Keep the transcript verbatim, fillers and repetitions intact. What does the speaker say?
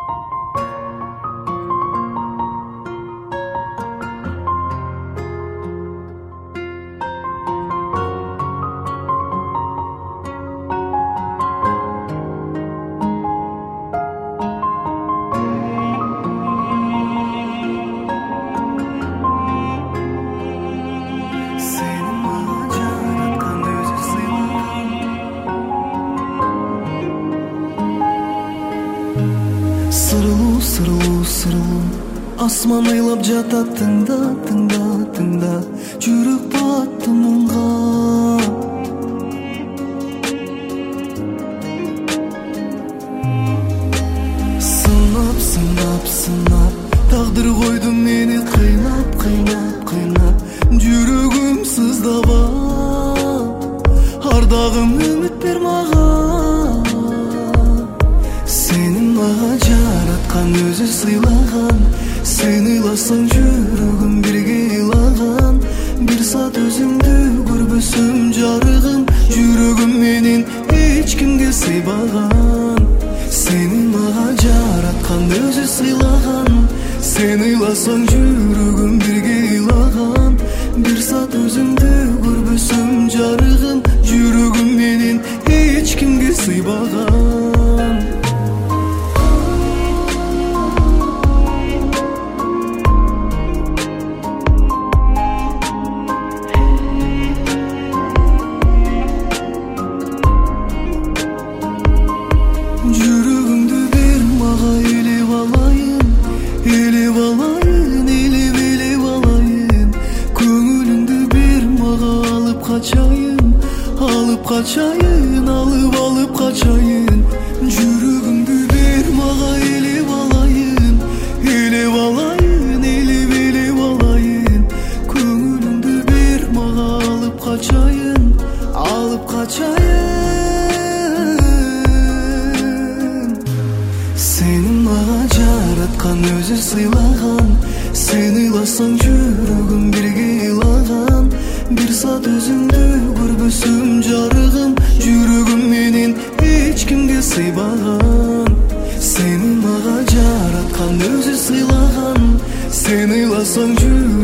Сырылуу, сырылуу, сырылуу, асман ыйлап жатат, тыңда, тыңда, тыңда, жүрөк батты мунга. Сынап, сынап, сынап, тагдыр койду мени кыйнап, кыйнап, кыйнап, жүрөгүм сыздабат, ардагым үмүт бер мага. Сенин мага жараткан өзү сыйлаган, сен ыйласаң жүрөгүм бирге ыйлаган. Бир саат өзүңдү көрбөсөм жарыгым, жүрөгүм менин эч кимге сыйбаган. Сенин мага жараткан өзү сыйлаган, сен ыйласаң жүрөгүм бирге ыйлаган. Бир саат өзүңдү көрбөсөм жарыгым, жүрөгүм менин эч кимге сыйбаган. Жүрөгүңдү бер мага, элеп алайын, элеп алайын, элеп элеп алайын. Көңүлүңдү бер мага, алып качайын, алып качайын, алып алып качайын. Жүрөгүңдү бер мага, элеп алайын, элеп алайын, элеп элеп алайын. Көңүлүңдү бер мага, алып качайын, алып качайын. Сенин мага жараткан өзү сыйлаган, сен ыйласаң жүрөгүм бирге ыйлаган. Бир саат өзүңдү көрбөсөм жарыгым, жүрөгүм менин эч кимге сыйбаган. Сенин мага жараткан өзү сыйлаган, сен ыйласаң жүрөгүм